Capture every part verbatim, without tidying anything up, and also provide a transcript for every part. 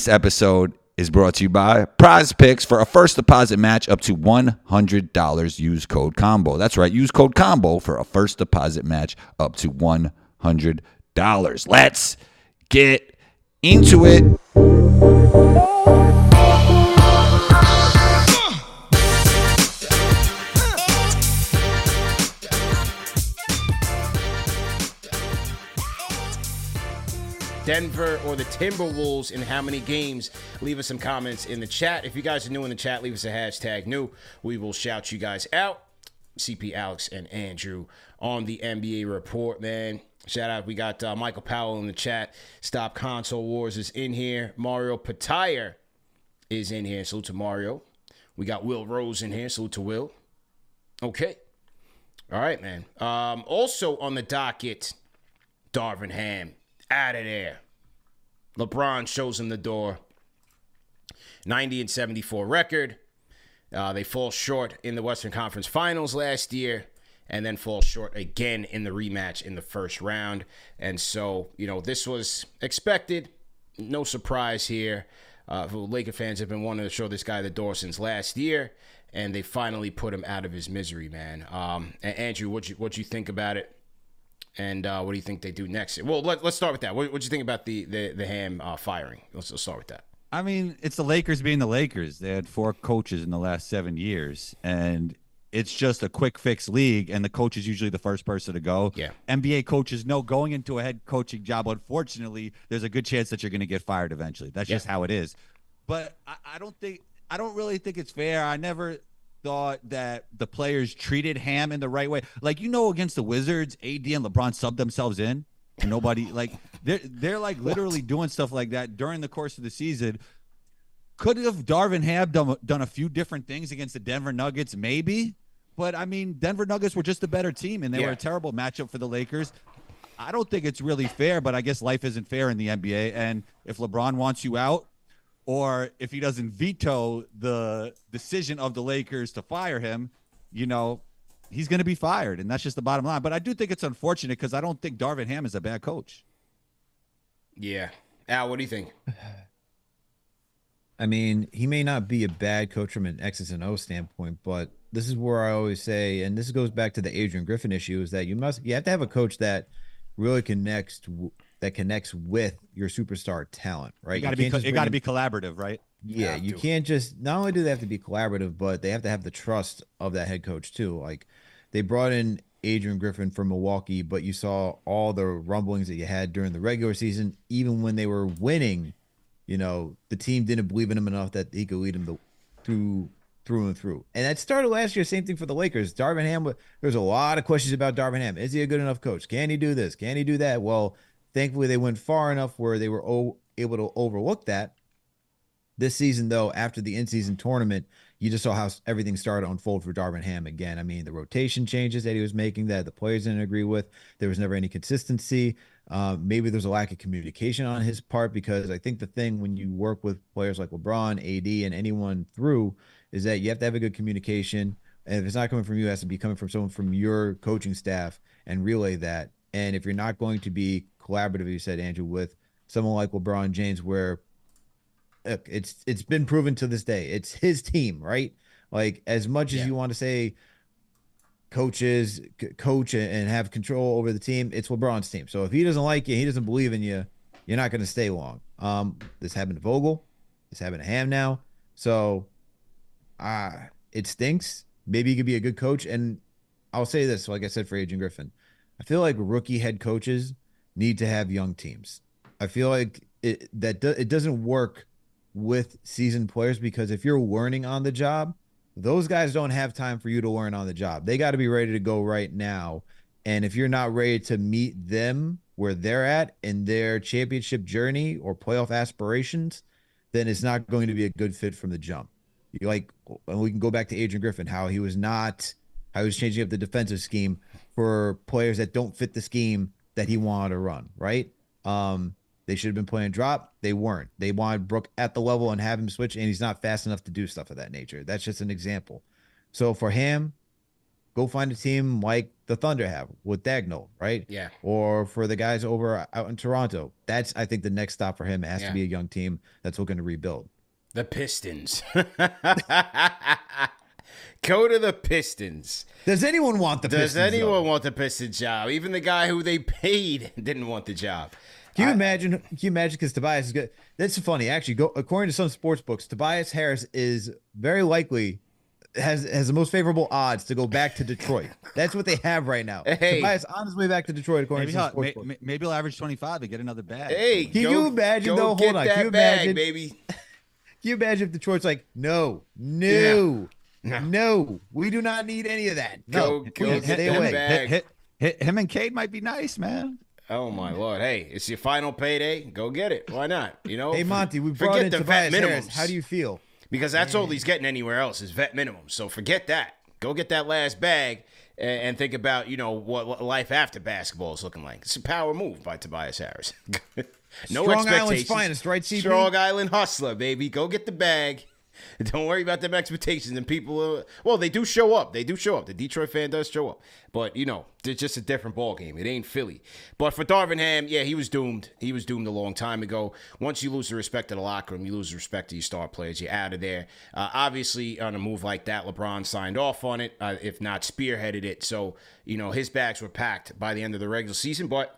This episode is brought to you by Prize Picks. For a first deposit match up to one hundred dollars. Use code COMBO. That's right. Use code COMBO for a first deposit match up to one hundred dollars. Let's get into it. Denver or the Timberwolves in how many games? Leave us some comments in the chat. If you guys are new in the chat, leave us a hashtag new. We will shout you guys out. C P, Alex, and Andrew on the N B A report, man. Shout out. We got uh, Michael Powell in the chat. Stop Console Wars is in here. Mario Patire is in here. Salute to Mario. We got Will Rose in here. Salute to Will. Okay. All right, man. Um, also on the docket, Darvin Ham. Out of there. LeBron shows him the door. ninety and seventy-four record. Uh, they fall short in the Western Conference Finals last year and then fall short again in the rematch in the first round. And so, you know, this was expected. No surprise here. Uh, Laker fans have been wanting to show this guy the door since last year, and they finally put him out of his misery, man. Um, and Andrew, what you what you think about it? And uh, what do you think they do next? Well, let, let's start with that. What do you think about the the, the Ham uh, firing? Let's, let's start with that. I mean, it's the Lakers being the Lakers. They had four coaches in the last seven years, and it's just a quick fix league, and the coach is usually the first person to go. Yeah. N B A coaches know going into a head coaching job, unfortunately, there's a good chance that you're going to get fired eventually. That's yeah. just how it is. But I, I don't think I don't really think it's fair. I never thought that the players treated Ham in the right way. Like, you know, against the Wizards, A D and LeBron subbed themselves in. And nobody, like, they're, they're like literally what? doing stuff like that during the course of the season. Could have Darvin Ham done, done a few different things against the Denver Nuggets? Maybe. But, I mean, Denver Nuggets were just a better team, and they yeah. were a terrible matchup for the Lakers. I don't think it's really fair, but I guess life isn't fair in the N B A. And if LeBron wants you out, or if he doesn't veto the decision of the Lakers to fire him, you know, he's going to be fired. And that's just the bottom line. But I do think it's unfortunate because I don't think Darvin Ham is a bad coach. Yeah. Al, what do you think? I mean, he may not be a bad coach from an X's and O standpoint, but this is where I always say, and this goes back to the Adrian Griffin issue, is that you must, you have to have a coach that really connects that connects with your superstar talent, right? You got to be you got to be collaborative, right? Yeah, you, you can't just not only do they have to be collaborative, but they have to have the trust of that head coach too. Like, they brought in Adrian Griffin from Milwaukee, but you saw all the rumblings that you had during the regular season. Even when they were winning, you know, the team didn't believe in him enough that he could lead them through through and through. And that started last year. Same thing for the Lakers. Darvin Ham, there's a lot of questions about Darvin Ham. Is he a good enough coach? Can he do this? Can he do that? Well, thankfully they went far enough where they were o- able to overlook that. This season, though, after the in-season tournament, you just saw how everything started to unfold for Darvin Ham again. I mean, the rotation changes that he was making that the players didn't agree with. There was never any consistency. Uh, maybe there's a lack of communication on his part, because I think the thing when you work with players like LeBron, A D, and anyone through is that you have to have a good communication. And if it's not coming from you, it has to be coming from someone from your coaching staff and relay that. And if you're not going to be collaborative, you said, Andrew, with someone like LeBron James, where look, it's it's been proven to this day, it's his team, right? Like, as much as yeah. you want to say coaches c- coach and have control over the team, it's LeBron's team. So if he doesn't like you, he doesn't believe in you, you're not going to stay long. Um, this happened to Vogel. This happened to Ham now. So uh, it stinks. Maybe he could be a good coach. And I'll say this, like I said, for Adrian Griffin, I feel like rookie head coaches need to have young teams. I feel like it that do, it doesn't work with seasoned players, because if you're learning on the job, those guys don't have time for you to learn on the job. They got to be ready to go right now. And if you're not ready to meet them where they're at in their championship journey or playoff aspirations, then it's not going to be a good fit from the jump. You like, and we can go back to Adrian Griffin, how he was not, how he was changing up the defensive scheme for players that don't fit the scheme that he wanted to run, right? Um, They should have been playing drop. They weren't. They wanted Brook at the level and have him switch, and he's not fast enough to do stuff of that nature. That's just an example. So for Ham, go find a team like the Thunder have with Dagnall, right? Yeah. Or for the guys over out in Toronto. That's, I think, the next stop for him. It has Yeah. to be a young team that's looking to rebuild. The Pistons. Go to the Pistons. Does anyone want the Does Pistons? anyone though? want the Pistons job? Even the guy who they paid didn't want the job. Can you I- imagine? Can you imagine? Because Tobias is good. That's funny. Actually, go according to some sports books, Tobias Harris is very likely has has the most favorable odds to go back to Detroit. That's what they have right now. Hey. Tobias on his way back to Detroit, according Maybe to some he'll, sports may, books. may- maybe he'll average twenty-five and get another bag. Hey, Can go- you imagine, go though? Hold get on. that Can you bag, imagine- baby? Can you imagine if Detroit's like, no, no, No. no, we do not need any of that. Go- No, go please get stay that away. bag. Hit, hit, hit, him and Cade might be nice, man. Oh my lord! Hey, it's your final payday. Go get it. Why not? You know. Hey Monty, we brought forget in the Tobias vet Harris. minimums. How do you feel? Because that's all he's getting anywhere else is vet minimum. So forget that. Go get that last bag and, and think about, you know, what, what life after basketball is looking like. It's a power move by Tobias Harris. No Strong Island's expectations. finest, right, C P? Strong Island hustler, baby. Go get the bag. Don't worry about them expectations. And people, are, well, they do show up. They do show up. The Detroit fan does show up. But, you know, it's just a different ball game. It ain't Philly. But for Darvin Ham, yeah, he was doomed. He was doomed a long time ago. Once you lose the respect of the locker room, you lose the respect of your star players. You're out of there. Uh, obviously, on a move like that, LeBron signed off on it, uh, if not spearheaded it. So, you know, his bags were packed by the end of the regular season. But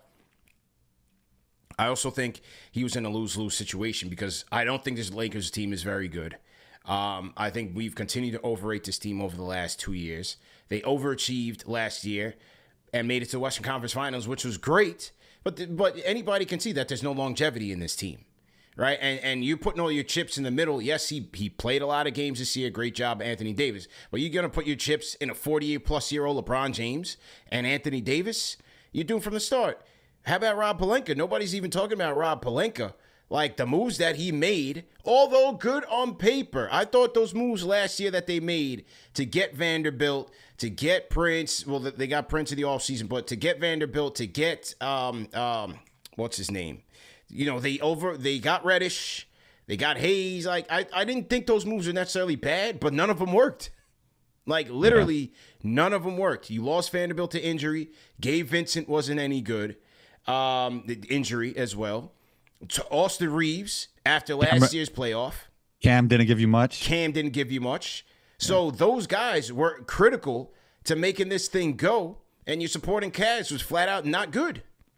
I also think he was in a lose-lose situation because I don't think this Lakers team is very good. Um, I think we've continued to overrate this team over the last two years. They overachieved last year and made it to the Western Conference Finals, which was great. But the, but anybody can see that there's no longevity in this team, right? And and you're putting all your chips in the middle. Yes, he he played a lot of games this year. Great job, Anthony Davis. But you're gonna put your chips in a forty-eight plus year old LeBron James and Anthony Davis. You're doing from the start. How about Rob Pelinka? Nobody's even talking about Rob Pelinka. Like the moves that he made, although good on paper, I thought those moves last year that they made to get Vanderbilt, to get Prince, well, they got Prince in the offseason, but to get Vanderbilt, to get, um, um, what's his name? You know, they over, they got Reddish, they got Hayes. Like, I, I didn't think those moves were necessarily bad, but none of them worked. Like, literally, yeah. None of them worked. You lost Vanderbilt to injury. Gabe Vincent wasn't any good. Um, the injury as well. To Austin Reeves after last Cam, year's playoff. Cam didn't give you much. Cam didn't give you much. So yeah. Those guys were critical to making this thing go, and your supporting cast was flat out not good.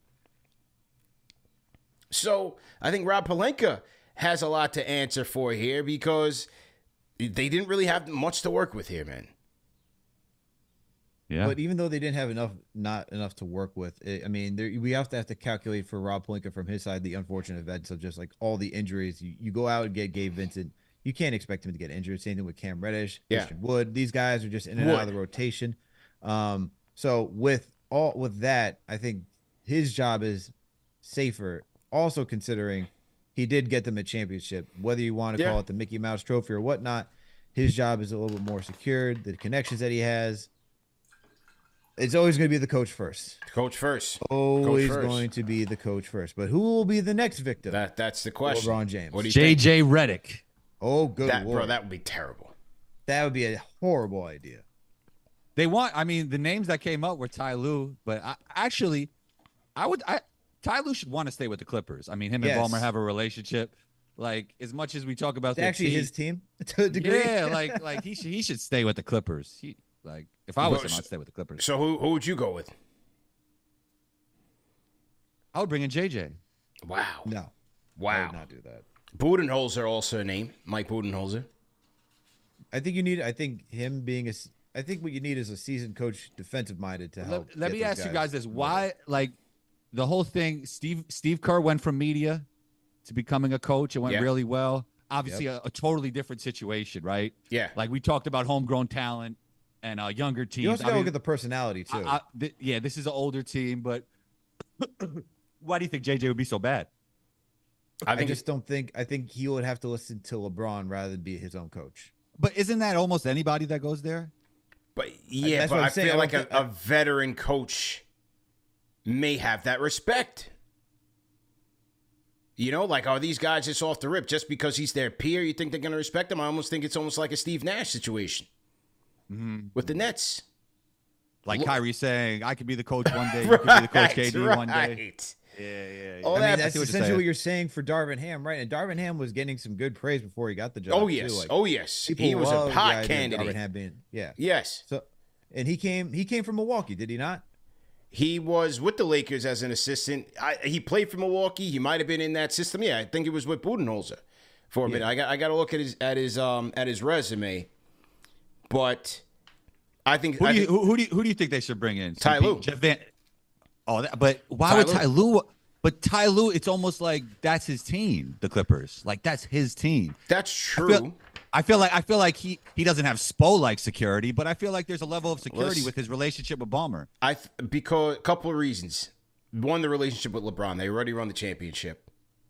So I think Rob Pelinka has a lot to answer for here because they didn't really have much to work with here, man. Yeah. But even though they didn't have enough, not enough to work with, it, I mean, there, we have to have to calculate for Rob Pelinka from his side the unfortunate events of just like all the injuries. You, you go out and get Gabe Vincent, you can't expect him to get injured. Same thing with Cam Reddish, yeah. Christian Wood. These guys are just in and Wood. out of the rotation. Um, so with all with that, I think his job is safer. Also considering he did get them a championship, whether you want to yeah. call it the Mickey Mouse Trophy or whatnot, his job is a little bit more secured. The connections that he has. It's always going to be the coach first. Coach first. Always coach first. going to be the coach first. But who will be the next victim? That that's the question. LeBron James. What do you J J think? Redick. Oh, good that, Lord. bro. That would be terrible. That would be a horrible idea. They want. I mean, the names that came up were Ty Lue, but I, actually, I would. I Ty Lue should want to stay with the Clippers. I mean, him yes. and Ballmer have a relationship. Like as much as we talk about, it's actually team, his team to a degree. Yeah, like like he should he should stay with the Clippers. He like. If I was him, I'd stay with the Clippers. So who who would you go with? I would bring in J J. Wow. No. Wow. I would not do that. Budenholzer also a name. Mike Budenholzer. I think you need. I think him being a. I think what you need is a seasoned coach, defensive minded to help. Let, let me ask guys you guys this: why, like, the whole thing? Steve Steve Kerr went from media to becoming a coach. It went yeah. really well. Obviously, yep. a, a totally different situation, right? Yeah. Like we talked about homegrown talent. And uh, younger teams. You also got to I mean, look at the personality too. I, I, th- yeah, this is an older team, but why do you think J J would be so bad? I, think I just don't think. I think he would have to listen to LeBron rather than be his own coach. But isn't that almost anybody that goes there? But yeah, That's but what I'm I saying. feel I like a, think- a veteran coach may have that respect. You know, like, are these guys just off the rip just because he's their peer? You think they're going to respect him? I almost think it's almost like a Steve Nash situation. Mm-hmm. With the Nets. Like Look- Kyrie saying, I could be the coach one day, you could be the coach K D right. one day. Yeah, yeah, yeah. All I that- mean, I that's see what you're essentially saying. what you're saying for Darvin Ham, right? And Darvin Ham was getting some good praise before he got the job. Oh too. yes. Like, oh yes. people He was a love the hot idea of candidate. Darvin Ham being, yeah. Yes. So, and he came, he came from Milwaukee, did he not? He was with the Lakers as an assistant. I, he played for Milwaukee. He might have been in that system. Yeah, I think it was with Budenholzer for a minute. I got I got to look at his at his um at his resume, but I think, Who I do you think who, who do you, who do you think they should bring in? Ty C P? Lue. Jeff Van. Oh, that, but why Ty would Lue. Ty Lue? But Ty Lue, it's almost like that's his team, the Clippers. Like that's his team. that's I true. feel, I feel like I feel like he he doesn't have Spo like security, but I feel like there's a level of security Listen. with his relationship with Ballmer. I th- because a couple of reasons. One, the relationship with LeBron. They already run the championship.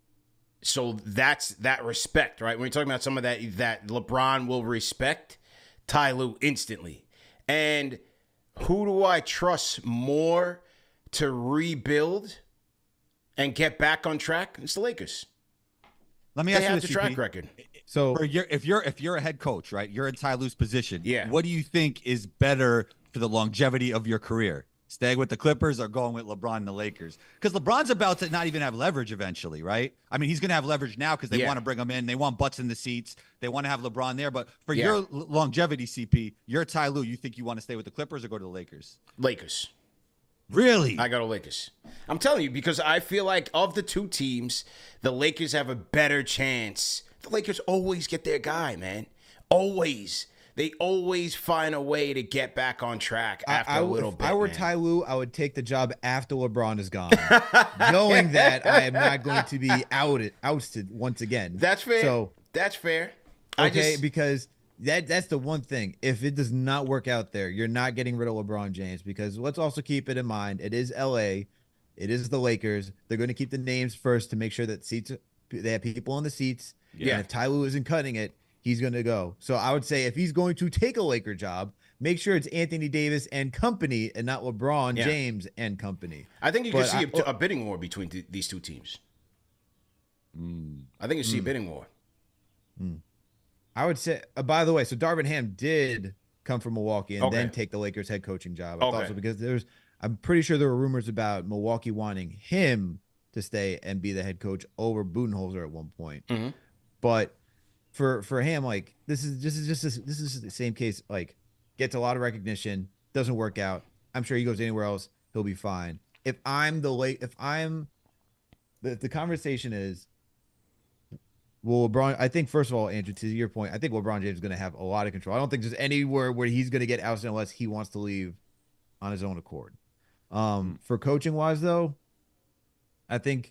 So that's that respect, right? When you're talking about some of that that LeBron will respect, Ty Lue instantly. And who do I trust more to rebuild and get back on track? It's the Lakers. Let me They ask you have this, the C P. track record. So For your, if you're if you're a head coach, right, you're in Ty Lue's position. Yeah. What do you think is better for the longevity of your career? Staying with the Clippers or going with LeBron and the Lakers? Because LeBron's about to not even have leverage eventually, right? I mean, he's going to have leverage now because they Yeah. want to bring him in. They want butts in the seats. They want to have LeBron there. But for Yeah. your l- longevity, C P, you're Ty Lue. You think you want to stay with the Clippers or go to the Lakers? Lakers. Really? I go to Lakers. I'm telling you, because I feel like of the two teams, the Lakers have a better chance. The Lakers always get their guy, man. Always. They always find a way to get back on track after I, I, a little if bit. I were man. Ty Lue, I would take the job after LeBron is gone, knowing that I am not going to be outed, ousted once again. That's fair. So That's fair. I okay, just, because that that's the one thing. If it does not work out there, you're not getting rid of LeBron James. Because let's also keep it in mind, it is L A, it is the Lakers. They're going to keep the names first to make sure that seats they have people in the seats. Yeah. And if Ty Lue isn't cutting it, he's going to go. So I would say if he's going to take a Laker job, make sure it's Anthony Davis and company and not LeBron Yeah. James and company. I think you But can see I- a, a bidding war between th- these two teams. Hmm. I think you see a bidding war. I would say, uh, by the way, so Darvin Ham did come from Milwaukee and Okay. then take the Lakers head coaching job. I Okay. thought so because there's, I'm pretty sure there were rumors about Milwaukee wanting him to stay and be the head coach over Budenholzer at one point. Mhm. But for for Ham, like this is this is just this, this is the same case. Like gets a lot of recognition, doesn't work out. I'm sure he goes anywhere else, he'll be fine. If I'm the late, if I'm the the conversation is. Well, LeBron, I think, first of all, Andrew, to your point, I think LeBron James is going to have a lot of control. I don't think there's anywhere where he's going to get ousted unless he wants to leave on his own accord. Um, for coaching wise, though, I think,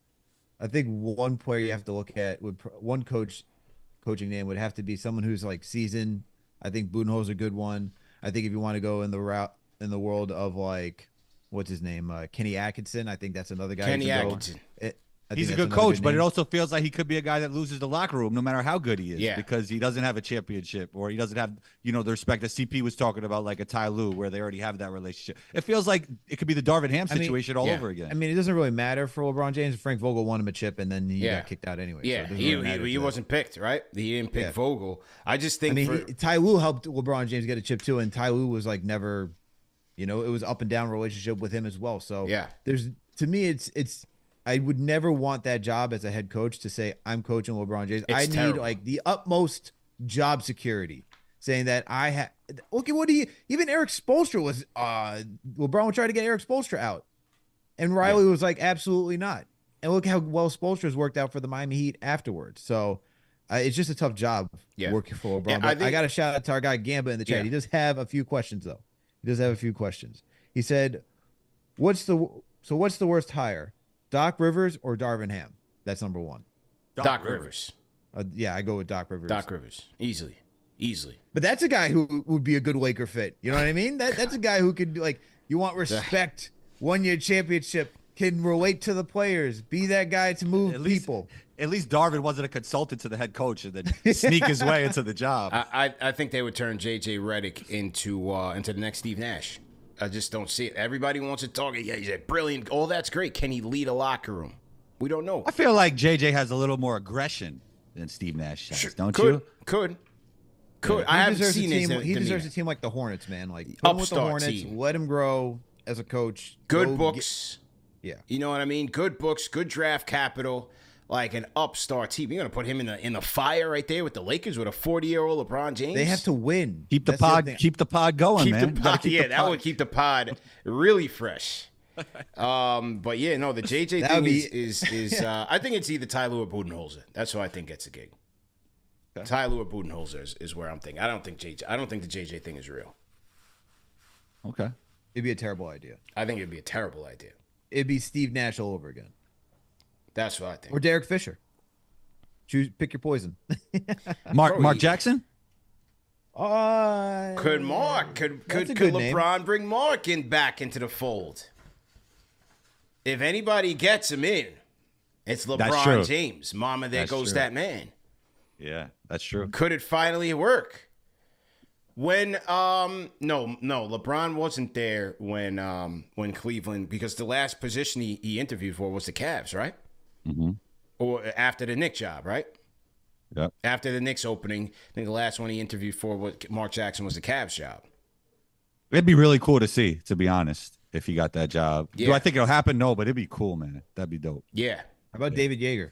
I think one player you have to look at would pr- one coach, coaching name would have to be someone who's like seasoned. I think Budenholzer's a good one. I think if you want to go in the route in the world of like, what's his name, uh, Kenny Atkinson, I think that's another guy. who Kenny can go. Atkinson. It, I He's a think good that's another coach, but it name. also feels like he could be a guy that loses the locker room no matter how good he is Yeah. because he doesn't have a championship or he doesn't have, you know, the respect that C P was talking about, like a Ty Lue, where they already have that relationship. It feels like it could be the Darvin Ham I mean, situation all yeah. over again. I mean, it doesn't really matter for LeBron James. Frank Vogel won him a chip, and then he Yeah. got kicked out anyway. so Yeah, it doesn't he, really matter he, he to them. wasn't picked, right? He didn't pick Yeah. Vogel. I just think I mean, for, he, Ty Lue helped LeBron James get a chip too, and Ty Lue was like never, you know, it was up and down relationship with him as well. So Yeah. there's to me, it's it's. I would never want that job as a head coach to say I'm coaching LeBron James. It's I need terrible. like the utmost job security, saying that I have. Look at what he even Eric Spoelstra was. Uh, LeBron tried to get Eric Spoelstra out, and Riley was like, absolutely not. And look how well Spoelstra's worked out for the Miami Heat afterwards. So uh, it's just a tough job Yeah. working for LeBron. Yeah, but I I, think- got to shout out to our guy Gamba in the chat. Yeah. He does have a few questions though. He does have a few questions. He said, "What's the so what's the worst hire, Doc Rivers or Darvin Ham?" That's number one. Doc, Rivers. Uh, yeah, I go with Doc Rivers. Doc Rivers. Easily. Easily. But that's a guy who would be a good Laker fit. You know what I mean? That that's a guy who could like you want respect, one year championship, can relate to the players, be that guy to move At least, people. at least Darvin wasn't a consultant to the head coach and then sneak his way into the job. I, I I think they would turn J J Redick into uh, into the next Steve Nash. I just don't see it. Everybody wants to talk. Yeah, he's a brilliant. All that's great. Can he lead a locker room? We don't know. I feel like J J has a little more aggression than Steve Nash has, don't could, you? Could. Could He I haven't deserves a seen team. his He deserves demeanor. a team like the Hornets, man. Like put him with the Upstart Hornets, team. let him grow as a coach. Good Go books. get- yeah. You know what I mean? Good books, good draft capital, like an upstart team. You're gonna put him in the in the fire right there with the Lakers with a forty year old LeBron James. They have to win. Keep the That's other pod, thing. keep the pod going, keep man. the You gotta pod. keep Yeah, the that pod- would keep the pod really fresh. Um, but yeah, no, the J J That thing would is be- is is. Uh, I think it's either Ty Lue or Budenholzer. That's who I think gets a gig. Ty Lue or Budenholzer is, is where I'm thinking. I don't think J J. I don't think the J J thing is real. Okay. It'd be a terrible idea. I think it'd be a terrible idea. It'd be Steve Nash all over again, That's what I think. or Derek Fisher. Choose, pick your poison. Mark Bro, Mark he- Jackson. Uh, Could Mark could That's could a could good name. LeBron bring Mark in back into the fold? If anybody gets him in, it's true. LeBron James. Mama, there That's goes true. that man. Yeah, that's true. Could it finally work? When um no no LeBron wasn't there when um when Cleveland, because the last position he, he interviewed for was the Cavs, right? Mm-hmm. Or after the Knicks job, right? Yep. After the Knicks opening, I think the last one he interviewed for was Mark Jackson was the Cavs job. It'd be really cool to see, to be honest, if he got that job. Do Yeah. I think it'll happen? No, but it'd be cool, man. That'd be dope. Yeah, How about David Yeager?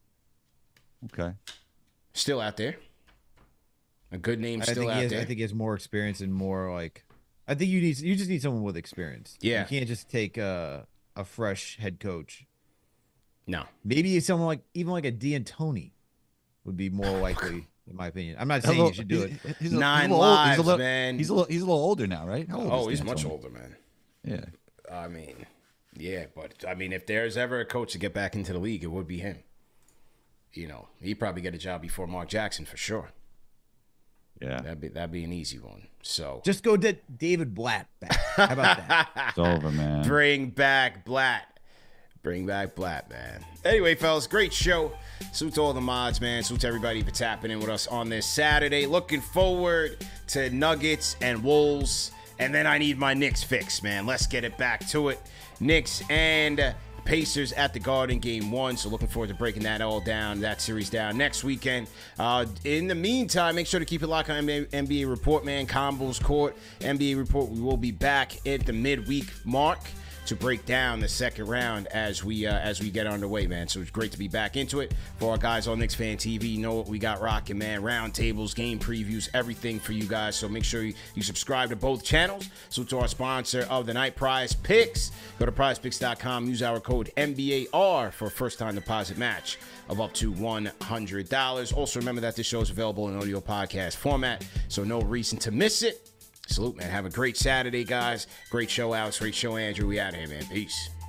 Okay. still out there. A good name I still think out he has, there. I think he has more experience and more like. I think you need. You just need someone with experience. Yeah. You can't just take a a fresh head coach. no. Maybe someone like even like a D'Antoni would be more likely, in my opinion. I'm not saying Hello- you should do it. he's- he's a- Nine he's a little old- he's a lives, little- man. He's a little. He's a little older now, right? How old Oh, is he's much D'Antoni? older, man. Yeah. I mean, yeah, but I mean, if there's ever a coach to get back into the league, it would be him. You know, he'd probably get a job before Mark Jackson for sure. Yeah. That'd be that'd be an easy one. So Just go get David Blatt back. How about that? It's over, man. bring back Blatt. Bring back Blatt, man. Anyway, fellas, great show. Salute to all the mods, man. Salute to everybody for tapping in with us on this Saturday. Looking forward to Nuggets and Wolves. And then I need my Knicks fix, man. Let's get it back to it. Knicks and Pacers at the Garden, game one. So looking forward to breaking that all down, that series down next weekend. Uh, in the meantime, make sure to keep it locked on N B A Report, man. Combos Court, N B A Report. We will be back at the midweek mark to break down the second round as we uh, as we get underway, man. So it's great to be back into it. For our guys on Knicks Fan T V, you know what we got rocking, man. Round tables, game previews, everything for you guys. So make sure you, you subscribe to both channels. So to our sponsor of the night, Prize Picks. Go to prize picks dot com. Use our code N B A R for a first-time deposit match of up to one hundred dollars. Also, remember that this show is available in audio podcast format, so no reason to miss it. Salute, man. Have a great Saturday, guys. Great show, Alex. Great show, Andrew. We out of here, man. Peace.